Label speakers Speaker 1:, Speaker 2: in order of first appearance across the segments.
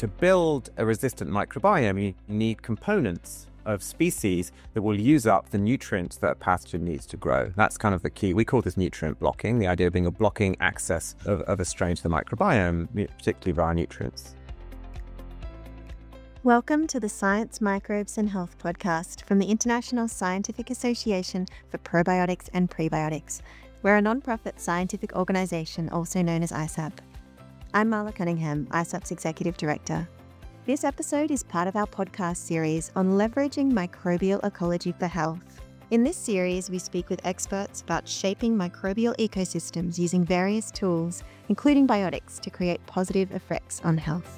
Speaker 1: to build a resistant microbiome, you need components of species that will use up the nutrients that a pathogen needs to grow. That's kind of the key. We call this nutrient blocking, the idea of being a blocking access of a strain to the microbiome, particularly via nutrients.
Speaker 2: Welcome to the Science, Microbes and Health podcast from the International Scientific Association for Probiotics and Prebiotics. We're a non-profit scientific organisation also known as ISAP. I'm Marla Cunningham, ISAP's Executive Director. This episode is part of our podcast series on leveraging microbial ecology for health. In this series, we speak with experts about shaping microbial ecosystems using various tools, including biotics, to create positive effects on health.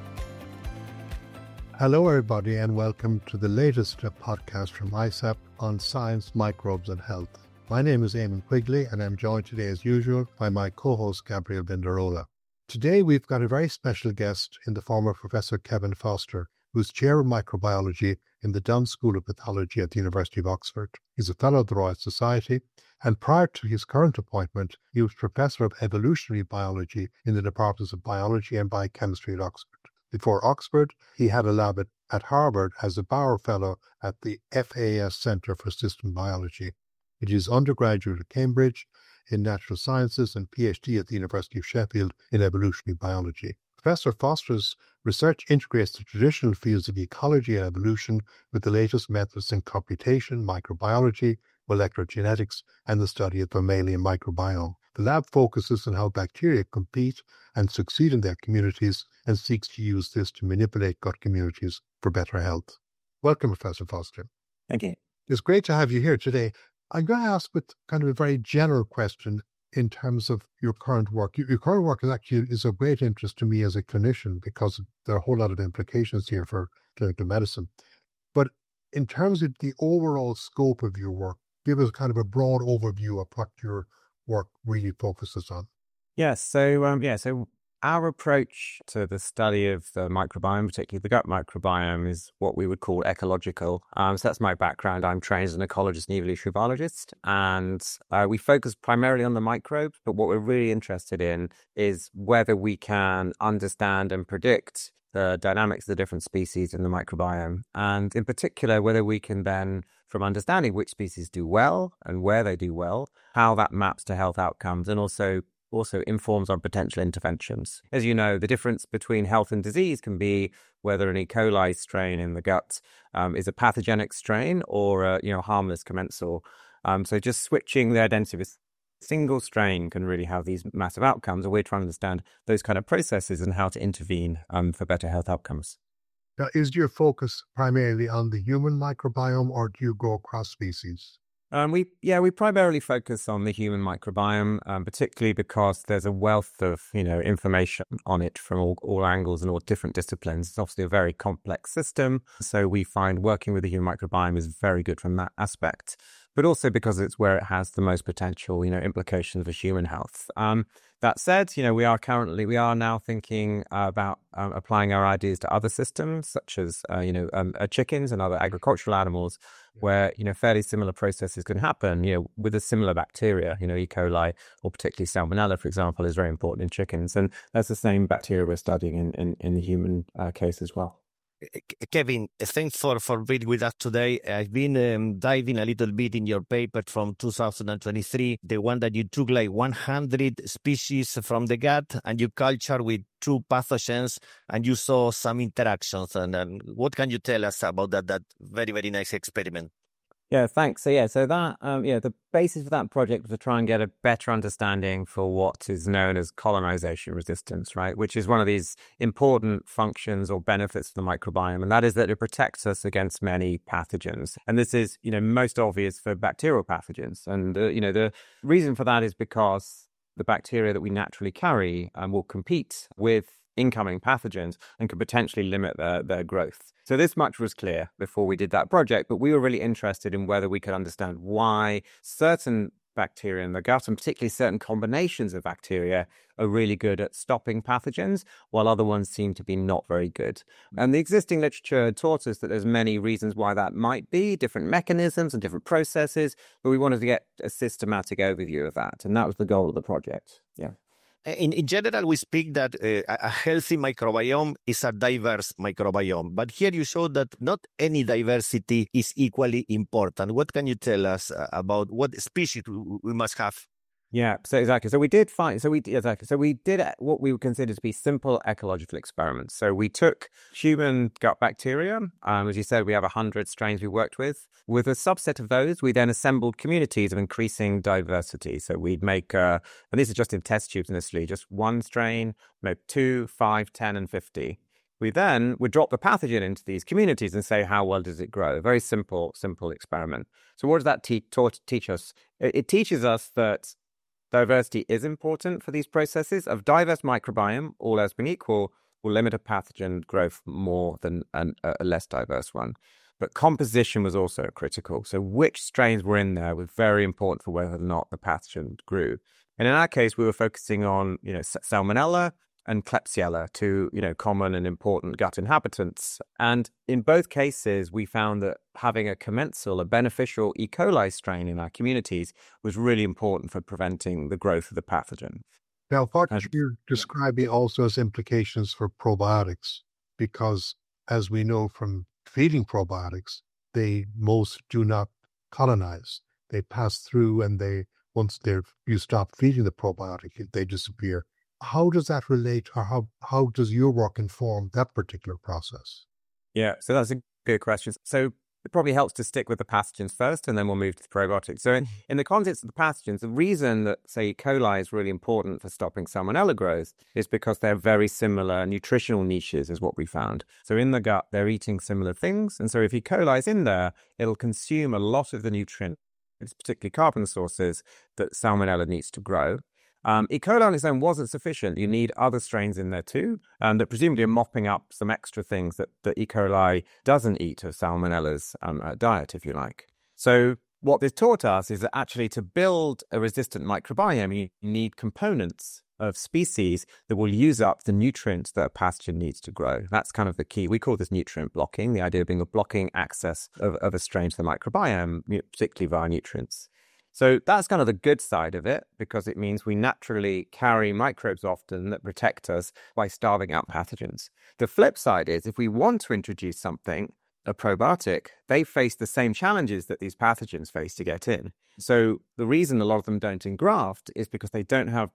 Speaker 3: Hello everybody and welcome to the latest podcast from ISAP on science, microbes and health. My name is Eamon Quigley and I'm joined today as usual by my co-host Gabriel Benderola. Today we've got a very special guest in the form of Professor Kevin Foster, who's Chair of Microbiology in the Dunn School of Pathology at the University of Oxford. He's a Fellow of the Royal Society and prior to his current appointment, he was Professor of Evolutionary Biology in the Departments of Biology and Biochemistry at Oxford. Before Oxford, he had a lab at Harvard as a Bauer Fellow at the FAS Centre for System Biology. It is undergraduate at Cambridge in Natural Sciences and PhD at the University of Sheffield in Evolutionary Biology. Professor Foster's research integrates the traditional fields of ecology and evolution with the latest methods in computation, microbiology, molecular genetics, and the study of the mammalian microbiome. The lab focuses on how bacteria compete and succeed in their communities and seeks to use this to manipulate gut communities for better health. Welcome, Professor Foster.
Speaker 1: Thank you.
Speaker 3: It's great to have you here today. I'm going to ask with kind of a very general question in terms of your current work. Your current work is of great interest to me as a clinician because there are a whole lot of implications here for clinical medicine. But in terms of the overall scope of your work, give us kind of a broad overview of what your work really focuses on.
Speaker 1: Yes. So our approach to the study of the microbiome, particularly the gut microbiome, is what we would call ecological. So that's my background. I'm trained as an ecologist and evolutionary biologist, and we focus primarily on the microbes. But what we're really interested in is whether we can understand and predict the dynamics of the different species in the microbiome, and in particular, whether we can then, from understanding which species do well and where they do well, how that maps to health outcomes, and also informs on potential interventions. As you know, the difference between health and disease can be whether an E. coli strain in the gut is a pathogenic strain or a harmless commensal. So just switching the identity of a single strain can really have these massive outcomes, and we're trying to understand those kind of processes and how to intervene for better health outcomes.
Speaker 3: Now, is your focus primarily on the human microbiome, or do you go across species?
Speaker 1: We primarily focus on the human microbiome, particularly because there's a wealth of information on it from all angles and all different disciplines. It's obviously a very complex system, so we find working with the human microbiome is very good from that aspect. But also because it's where it has the most potential, implications for human health. That said, we are now thinking about applying our ideas to other systems, such as chickens and other agricultural animals, where fairly similar processes can happen. With a similar bacteria. E. coli or particularly Salmonella, for example, is very important in chickens, and that's the same bacteria we're studying in the human case as well.
Speaker 4: Kevin, thanks for being with us today. I've been diving a little bit in your paper from 2023, the one that you took like 100 species from the gut and you cultured with 2 pathogens and you saw some interactions. And what can you tell us about that very, very nice experiment?
Speaker 1: Yeah, thanks. So that the basis for that project was to try and get a better understanding for what is known as colonization resistance, right? Which is one of these important functions or benefits of the microbiome, and that is that it protects us against many pathogens. And this is, most obvious for bacterial pathogens. And the reason for that is because the bacteria that we naturally carry will compete with incoming pathogens and could potentially limit their growth. So this much was clear before we did that project, but we were really interested in whether we could understand why certain bacteria in the gut, and particularly certain combinations of bacteria, are really good at stopping pathogens, while other ones seem to be not very good. And the existing literature taught us that there's many reasons why that might be, different mechanisms and different processes, but we wanted to get a systematic overview of that, and that was the goal of the project. Yeah.
Speaker 4: In general, we speak that a healthy microbiome is a diverse microbiome. But here you show that not any diversity is equally important. What can you tell us about what species we must have?
Speaker 1: Yeah, so exactly. So we did what we would consider to be simple ecological experiments. So we took human gut bacteria. As you said, we have 100 strains we worked with. With a subset of those, we then assembled communities of increasing diversity. So we'd make, and this is just in test tubes initially, just one strain, maybe 2, 5, 10, and 50. We then would drop the pathogen into these communities and say, how well does it grow? Very simple experiment. So what does that teach us? It teaches us that diversity is important for these processes. A diverse microbiome, all else being equal, will limit a pathogen growth more than a less diverse one. But composition was also critical. So which strains were in there was very important for whether or not the pathogen grew. And in our case, we were focusing on, Salmonella and Klebsiella, two, common and important gut inhabitants. And in both cases, we found that having a commensal, a beneficial E. coli strain in our communities was really important for preventing the growth of the pathogen.
Speaker 3: Now, what you're describing also has implications for probiotics, because as we know from feeding probiotics, most do not colonize. They pass through, and once you stop feeding the probiotic, they disappear. How does that relate, or how does your work inform that particular process?
Speaker 1: Yeah, so that's a good question. So it probably helps to stick with the pathogens first, and then we'll move to the probiotics. So in the context of the pathogens, the reason that, say, E. coli is really important for stopping Salmonella growth is because they're very similar nutritional niches is what we found. So in the gut, they're eating similar things. And so if E. coli is in there, it'll consume a lot of the nutrients, particularly carbon sources, that Salmonella needs to grow. E. coli on its own wasn't sufficient. You need other strains in there too, that presumably are mopping up some extra things that E. coli doesn't eat of Salmonella's diet, if you like. So what this taught us is that actually to build a resistant microbiome, you need components of species that will use up the nutrients that a pathogen needs to grow. That's kind of the key. We call this nutrient blocking, the idea of being a blocking access of a strain to the microbiome, particularly via nutrients. So that's kind of the good side of it, because it means we naturally carry microbes often that protect us by starving out pathogens. The flip side is if we want to introduce something, a probiotic, they face the same challenges that these pathogens face to get in. So the reason a lot of them don't engraft is because they don't have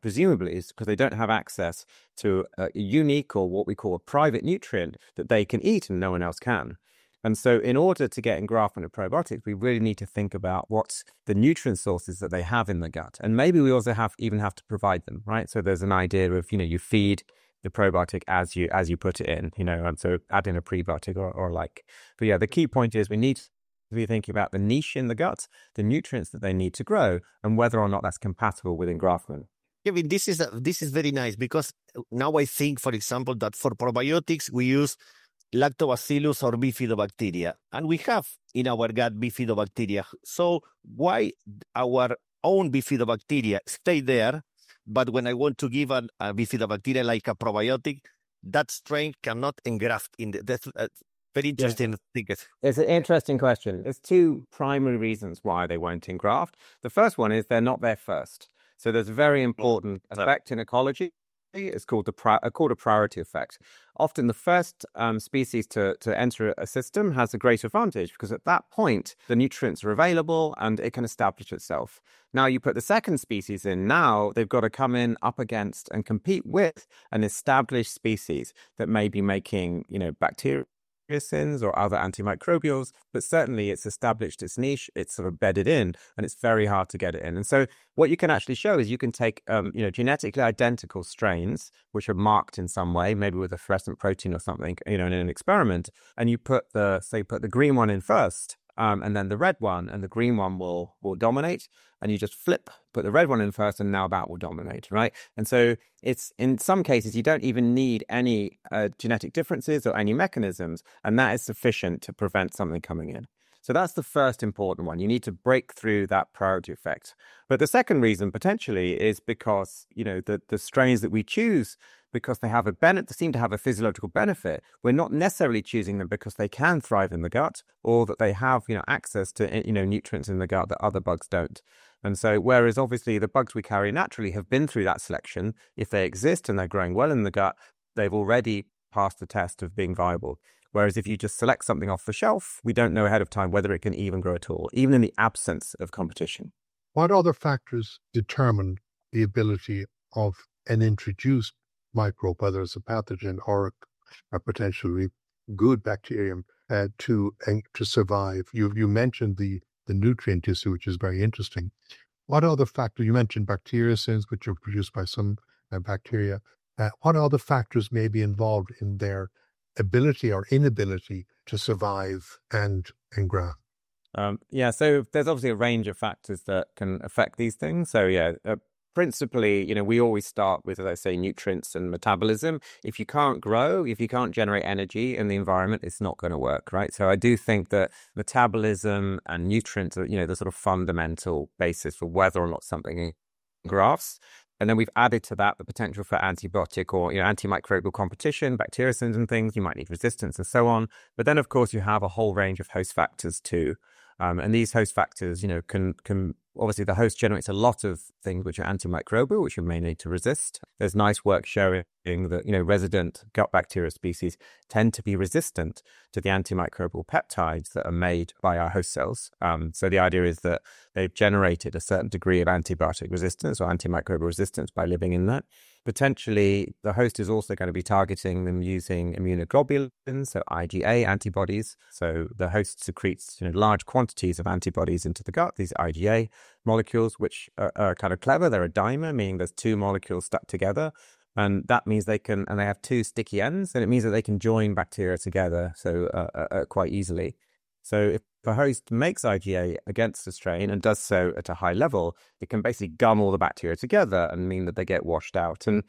Speaker 1: access to a unique, or what we call a private nutrient that they can eat and no one else can. And so in order to get engraftment of probiotics, we really need to think about what's the nutrient sources that they have in the gut. And maybe we also have to provide them, right? So there's an idea of, you feed the probiotic as you put it in, and so add in a prebiotic or like. But yeah, the key point is we need to be thinking about the niche in the gut, the nutrients that they need to grow, and whether or not that's compatible with engraftment.
Speaker 4: Kevin, this is very nice, because now I think, for example, that for probiotics, we use Lactobacillus or bifidobacteria, and we have in our gut bifidobacteria. So why our own bifidobacteria stay there, but when I want to give a bifidobacteria like a probiotic, that strain cannot engraft in that's very interesting.
Speaker 1: Yeah. It's an interesting question. There's two primary reasons why they won't engraft. The first one is they're not there first. So there's a very important effect in ecology. It's called a priority effect. Often the first species to enter a system has a great advantage, because at that point the nutrients are available and it can establish itself. Now you put the second species in, now they've got to come in up against and compete with an established species that may be making, bacteria or other antimicrobials, but certainly it's established its niche, it's sort of bedded in, and it's very hard to get it in. And so what you can actually show is you can take, genetically identical strains, which are marked in some way, maybe with a fluorescent protein or something, in an experiment, and you put the green one in first, and then the red one, and the green one will dominate, and you just put the red one in first, and now that will dominate, right? And so it's, in some cases, you don't even need any genetic differences or any mechanisms, and that is sufficient to prevent something coming in. So that's the first important one. You need to break through that priority effect. But the second reason, potentially, is because, the strains that we choose, because they seem to have a physiological benefit, we're not necessarily choosing them because they can thrive in the gut, or that they have, access to, nutrients in the gut that other bugs don't. And so, whereas obviously the bugs we carry naturally have been through that selection, if they exist and they're growing well in the gut, they've already passed the test of being viable. Whereas if you just select something off the shelf, we don't know ahead of time whether it can even grow at all, even in the absence of competition.
Speaker 3: What other factors determine the ability of an introduced microbe, whether it's a pathogen or a potentially good bacterium, to survive? You mentioned the nutrient issue, which is very interesting. What other factors? You mentioned bacteriocins, which are produced by some bacteria. What other factors may be involved in their ability or inability to survive and graft?
Speaker 1: So there's obviously a range of factors that can affect these things. So principally, we always start with, as I say, nutrients and metabolism. If you can't grow, if you can't generate energy in the environment, it's not going to work, right? So I do think that metabolism and nutrients are, the sort of fundamental basis for whether or not something grafts. And then we've added to that the potential for antibiotic or antimicrobial competition, bacteriocins and things. You might need resistance and so on. But then, of course, you have a whole range of host factors too. And these host factors, can obviously the host generates a lot of things which are antimicrobial, which you may need to resist. There's nice work showing that, resident gut bacteria species tend to be resistant to the antimicrobial peptides that are made by our host cells. So the idea is that they've generated a certain degree of antibiotic resistance or antimicrobial resistance by living in that. Potentially, the host is also going to be targeting them using immunoglobulins, so IgA antibodies. So the host secretes large quantities of antibodies into the gut, these IgA molecules, which are kind of clever. They're a dimer, meaning there's two molecules stuck together. And that means they have two sticky ends, and it means that they can join bacteria together quite easily. So if a host makes IgA against a strain and does so at a high level, it can basically gum all the bacteria together and mean that they get washed out. And,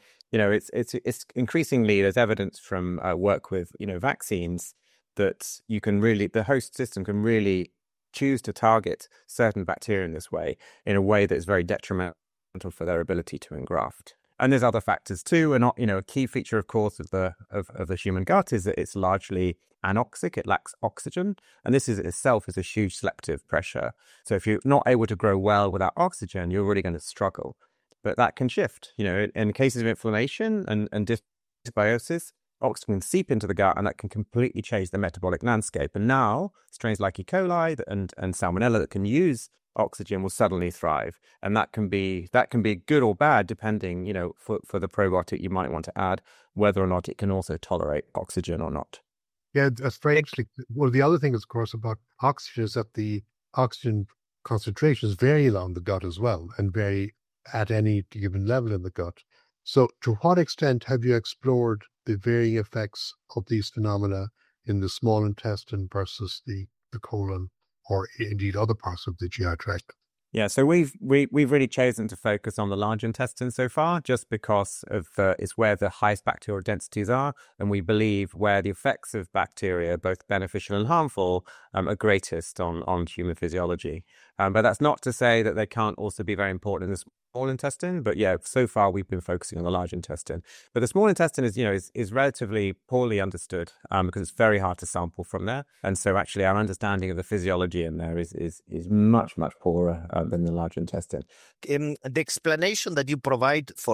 Speaker 1: it's increasingly, there's evidence from work with, vaccines that the host system can really choose to target certain bacteria in this way, in a way that is very detrimental for their ability to engraft. And there's other factors too. And, a key feature, of course, of the human gut is that it's largely anoxic. It lacks oxygen. And this itself is a huge selective pressure. So if you're not able to grow well without oxygen, you're really going to struggle. But that can shift. In cases of inflammation and dysbiosis, oxygen can seep into the gut, and that can completely change the metabolic landscape. And now strains like E. coli and Salmonella that can use oxygen will suddenly thrive, and that can be good or bad depending, for the probiotic you might want to add, whether or not it can also tolerate oxygen or not.
Speaker 3: Yeah, that's very interesting. Well, the other thing, of course, about oxygen is that the oxygen concentrations vary along the gut as well, and vary at any given level in the gut. So to what extent have you explored the varying effects of these phenomena in the small intestine versus the colon, or indeed other parts of the GI tract?
Speaker 1: Yeah, so we've really chosen to focus on the large intestine so far, just because it's where the highest bacterial densities are, and we believe where the effects of bacteria, both beneficial and harmful, are greatest on human physiology. But that's not to say that they can't also be very important in the small intestine. But yeah, so far we've been focusing on the large intestine. But the small intestine is relatively poorly understood because it's very hard to sample from there. And so actually our understanding of the physiology in there is much, much poorer than the large intestine.
Speaker 4: The explanation that you provide for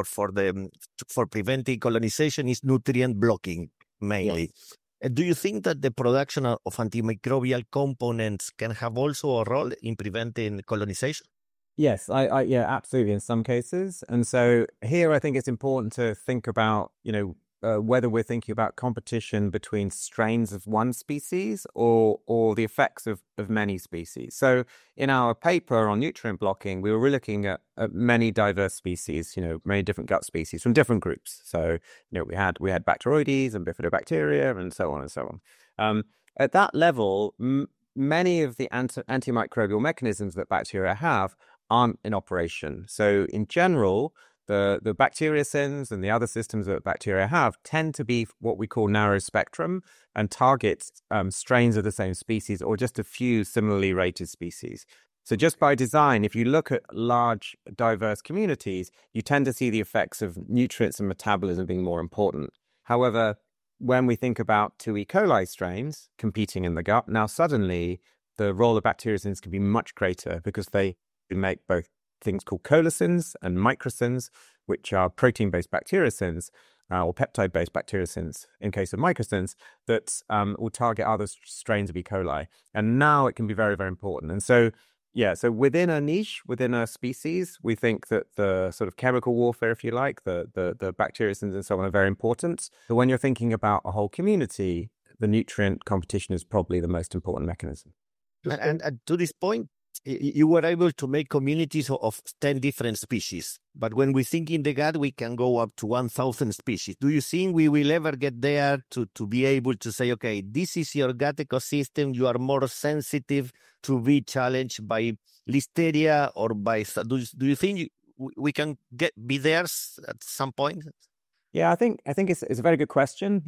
Speaker 4: preventing colonization is nutrient blocking mainly. Yes. Do you think that the production of antimicrobial components can have also a role in preventing colonization?
Speaker 1: Yes, yeah, absolutely in some cases. And so here I think it's important to think about, whether we're thinking about competition between strains of one species or the effects of many species. So in our paper on nutrient blocking, we were really looking at many diverse species, many different gut species from different groups. So, we had Bacteroides and Bifidobacteria and so on and so on. At that level, many of the antimicrobial mechanisms that bacteria have aren't in operation. So in general, the bacteriocins and the other systems that bacteria have tend to be what we call narrow spectrum and target strains of the same species or just a few similarly rated species. So just by design, if you look at large, diverse communities, you tend to see the effects of nutrients and metabolism being more important. However, when we think about two E. coli strains competing in the gut, now suddenly the role of bacteriocins can be much greater because they make both things called colicins and microcins, which are protein-based bacteriocins, or peptide-based bacteriocins in case of microcins, that will target other strains of E. coli. And now it can be very, very important. And so, so within a niche, within a species, we think that the sort of chemical warfare, if you like, the bacteriocins and so on are very important. But when you're thinking about a whole community, the nutrient competition is probably the most important mechanism.
Speaker 4: And to this point, you were able to make communities of 10 different species. But when we think in the gut, we can go up to 1,000 species. Do you think we will ever get there to be able to say, okay, this is your gut ecosystem, you are more sensitive to be challenged by Listeria or by... Do you think we can be there at some point?
Speaker 1: Yeah, I think it's a very good question.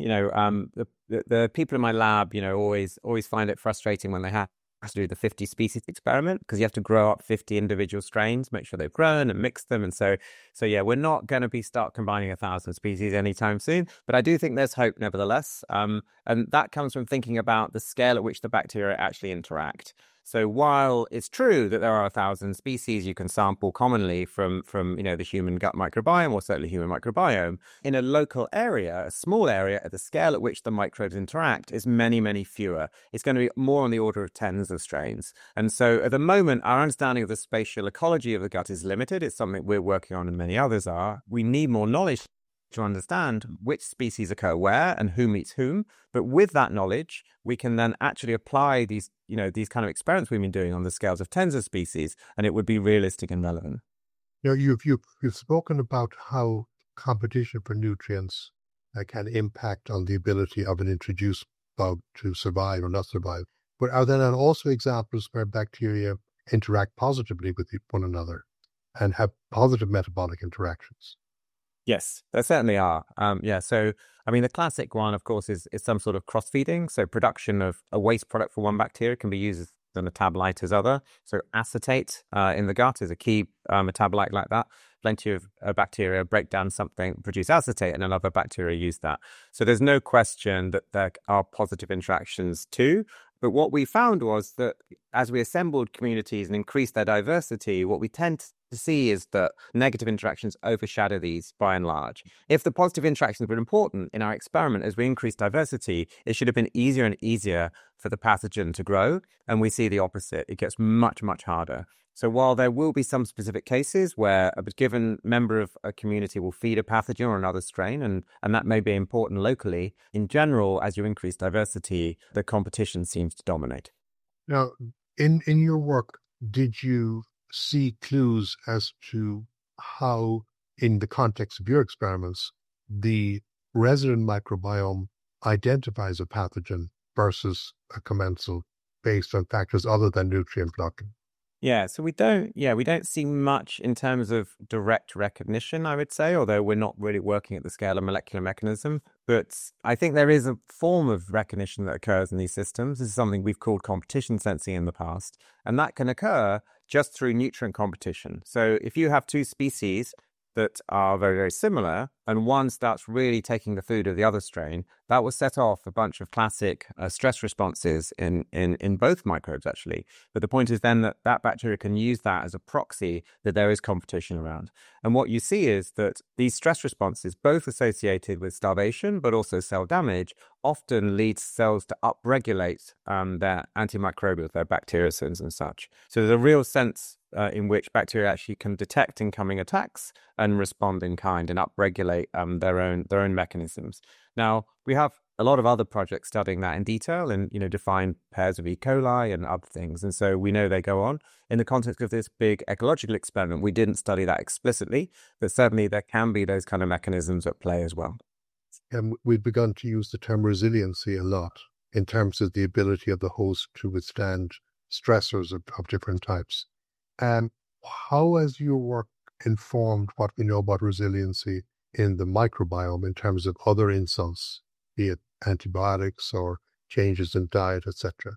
Speaker 1: The people in my lab, always find it frustrating when they have to do the 50 species experiment, because you have to grow up 50 individual strains, make sure they've grown and mix them. And so we're not going to start combining 1,000 species anytime soon, but I do think there's hope nevertheless. And that comes from thinking about the scale at which the bacteria actually interact. So while it's true that there are 1,000 species you can sample commonly from the human gut microbiome, or certainly human microbiome, in a local area, a small area, at the scale at which the microbes interact is many, many fewer. It's going to be more on the order of tens of strains. And so at the moment, our understanding of the spatial ecology of the gut is limited. It's something we're working on and many others are. We need more knowledge to understand which species occur where and who meets whom. But with that knowledge, we can then actually apply these kind of experiments we've been doing on the scales of tens of species, and it would be realistic and relevant.
Speaker 3: You've spoken about how competition for nutrients can impact on the ability of an introduced bug to survive or not survive. But are there also examples where bacteria interact positively with one another and have positive metabolic interactions?
Speaker 1: Yes, there certainly are. So, the classic one, of course, is some sort of cross-feeding. So production of a waste product for one bacteria can be used as a metabolite as other. So acetate in the gut is a key metabolite like that. Plenty of bacteria break down something, produce acetate, and another bacteria use that. So there's no question that there are positive interactions too. But what we found was that as we assembled communities and increased their diversity, what we tend to see is that negative interactions overshadow these by and large. If the positive interactions were important in our experiment, as we increased diversity, it should have been easier and easier for the pathogen to grow. And we see the opposite. It gets much, much harder. So while there will be some specific cases where a given member of a community will feed a pathogen or another strain, and that may be important locally, in general, as you increase diversity, the competition seems to dominate.
Speaker 3: Now, in your work, did you see clues as to how, in the context of your experiments, the resident microbiome identifies a pathogen versus a commensal based on factors other than nutrient blocking?
Speaker 1: Yeah, so we don't see much in terms of direct recognition, I would say, although we're not really working at the scale of molecular mechanism. But I think there is a form of recognition that occurs in these systems. This is something we've called competition sensing in the past, and that can occur just through nutrient competition. So if you have two species that are very, very similar, and one starts really taking the food of the other strain, that will set off a bunch of classic stress responses in both microbes, actually. But the point is then that bacteria can use that as a proxy that there is competition around. And what you see is that these stress responses, both associated with starvation, but also cell damage, often leads cells to upregulate their antimicrobials, their bacteriocins and such. So there's a real sense in which bacteria actually can detect incoming attacks and respond in kind and upregulate their own mechanisms. Now, we have a lot of other projects studying that in detail and, define pairs of E. coli and other things. And so we know they go on. In the context of this big ecological experiment, we didn't study that explicitly, but certainly there can be those kind of mechanisms at play as well.
Speaker 3: And we've begun to use the term resiliency a lot in terms of the ability of the host to withstand stressors of different types. And how has your work informed what we know about resiliency in the microbiome in terms of other insults, be it antibiotics or changes in diet, etc.?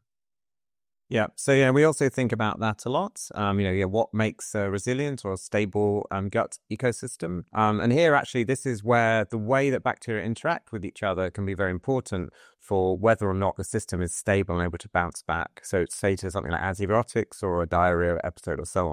Speaker 1: Yeah. So we also think about that a lot. What makes a resilient or a stable gut ecosystem? And here, actually, this is where the way that bacteria interact with each other can be very important for whether or not the system is stable and able to bounce back. So say to something like antibiotics or a diarrhea episode or so on.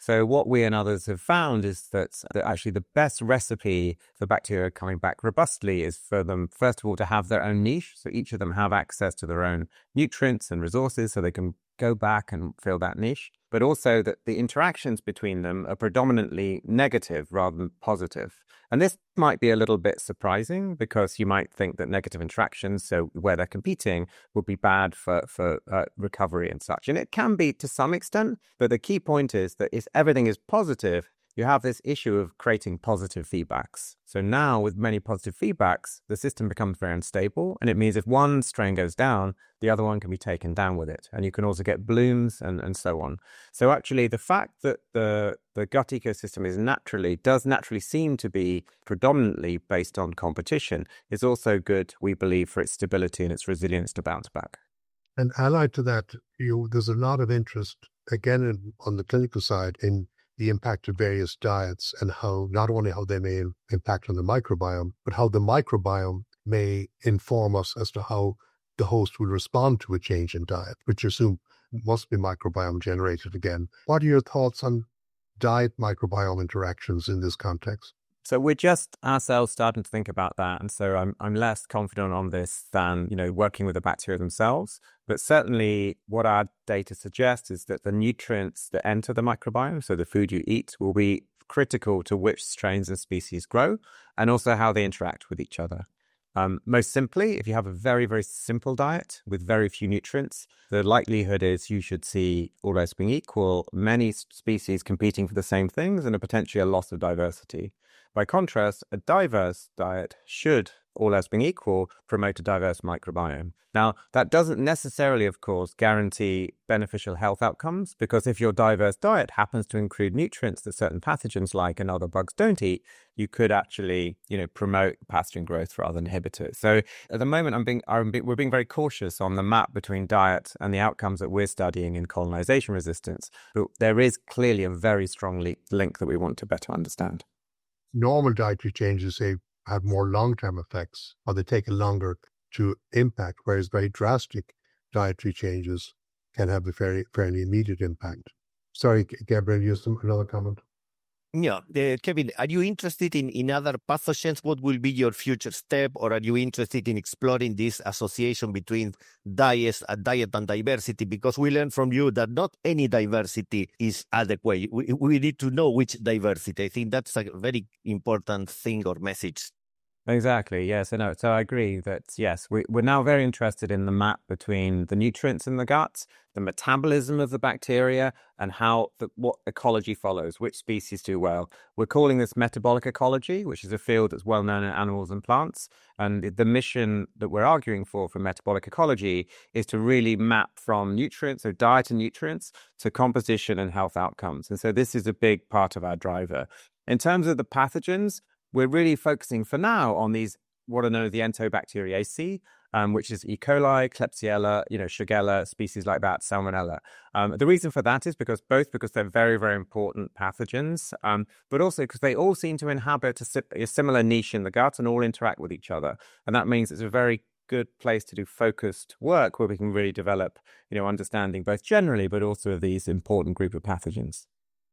Speaker 1: So what we and others have found is that actually the best recipe for bacteria coming back robustly is for them, first of all, to have their own niche. So each of them have access to their own nutrients and resources so they can go back and fill that niche, but also that the interactions between them are predominantly negative rather than positive. And this might be a little bit surprising because you might think that negative interactions, so where they're competing, would be bad for recovery and such. And it can be to some extent, but the key point is that if everything is positive, you have this issue of creating positive feedbacks. So now with many positive feedbacks, the system becomes very unstable. And it means if one strain goes down, the other one can be taken down with it. And you can also get blooms and so on. So actually the fact that the gut ecosystem does naturally seem to be predominantly based on competition is also good, we believe, for its stability and its resilience to bounce back.
Speaker 3: And allied to that, there's a lot of interest, again, on the clinical side in the impact of various diets and how not only how they may impact on the microbiome, but how the microbiome may inform us as to how the host will respond to a change in diet, which you assume must be microbiome generated again. What are your thoughts on diet microbiome interactions in this context?
Speaker 1: So we're just ourselves starting to think about that. And so I'm less confident on this than, working with the bacteria themselves. But certainly what our data suggests is that the nutrients that enter the microbiome, so the food you eat, will be critical to which strains and species grow and also how they interact with each other. Most simply, if you have a very, very simple diet with very few nutrients, the likelihood is you should see, all else being equal, many species competing for the same things and potentially a loss of diversity. By contrast, a diverse diet should, all else being equal, promote a diverse microbiome. Now, that doesn't necessarily, of course, guarantee beneficial health outcomes, because if your diverse diet happens to include nutrients that certain pathogens like and other bugs don't eat, you could actually, promote pathogen growth rather than inhibit it. So at the moment, we're being very cautious on the map between diet and the outcomes that we're studying in colonization resistance. But there is clearly a very strong link that we want to better understand.
Speaker 3: Normal dietary changes, say, have more long-term effects, or they take longer to impact, whereas very drastic dietary changes can have a fairly immediate impact. Sorry, Gabriel, you have another comment?
Speaker 4: Yeah, Kevin, are you interested in other pathogens? What will be your future step? Or are you interested in exploring this association between diet and diversity? Because we learned from you that not any diversity is adequate. We need to know which diversity. I think that's a very important thing or message.
Speaker 1: Exactly. Yes. So I agree that, yes, we're now very interested in the map between the nutrients in the gut, the metabolism of the bacteria, and what ecology follows, which species do well. We're calling this metabolic ecology, which is a field that's well known in animals and plants. And the mission that we're arguing for metabolic ecology is to really map from nutrients, so diet and nutrients, to composition and health outcomes. And so this is a big part of our driver. In terms of the pathogens, we're really focusing for now on these, what are known as the Enterobacteriaceae, which is E. coli, Klebsiella, Shigella, species like that, Salmonella. The reason for that is because they're very, very important pathogens, but also because they all seem to inhabit a similar niche in the gut and all interact with each other. And that means it's a very good place to do focused work where we can really develop, understanding both generally, but also of these important group of pathogens.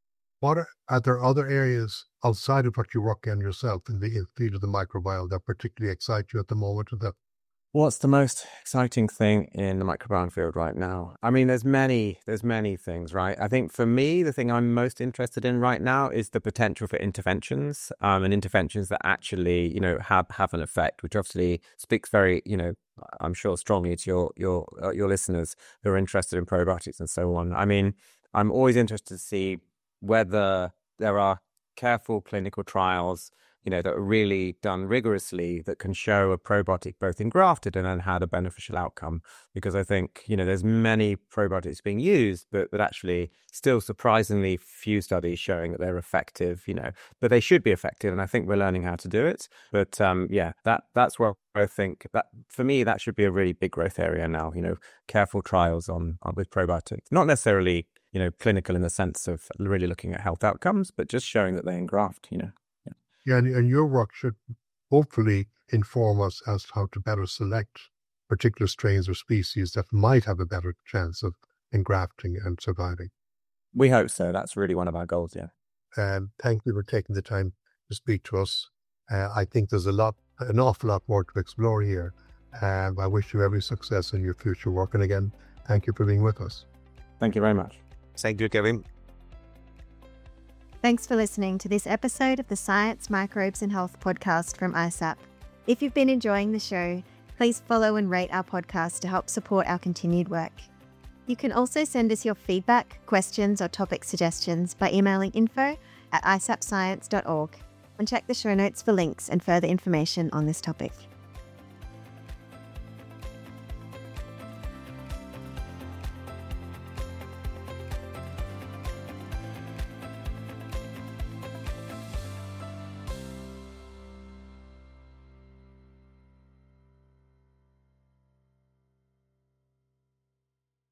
Speaker 3: Are there other areas outside of what you work in yourself in the field of the microbiome that particularly excite you at the moment?
Speaker 1: What's the most exciting thing in the microbiome field right now? I mean, there's many things, right? I think for me, the thing I'm most interested in right now is the potential for interventions, and interventions that actually, have an effect, which obviously speaks very, I'm sure strongly to your listeners who are interested in probiotics and so on. I mean, I'm always interested to see whether there are careful clinical trials, that are really done rigorously that can show a probiotic both engrafted and then had a beneficial outcome. Because I think, there's many probiotics being used, but actually still surprisingly few studies showing that they're effective, but they should be effective. And I think we're learning how to do it. But that's where I think that for me, that should be a really big growth area now, careful trials with probiotics, not necessarily clinical in the sense of really looking at health outcomes, but just showing that they engraft,
Speaker 3: Yeah, and your work should hopefully inform us as to how to better select particular strains or species that might have a better chance of engrafting and surviving.
Speaker 1: We hope so. That's really one of our goals, yeah.
Speaker 3: Thank you for taking the time to speak to us. I think there's an awful lot more to explore here. I wish you every success in your future work. And again, thank you for being with us.
Speaker 1: Thank you very much.
Speaker 4: Thank you, Kevin.
Speaker 2: Thanks for listening to this episode of the Science, Microbes and Health podcast from ISAP. If you've been enjoying the show, please follow and rate our podcast to help support our continued work. You can also send us your feedback, questions or topic suggestions by emailing info@isapscience.org and check the show notes for links and further information on this topic.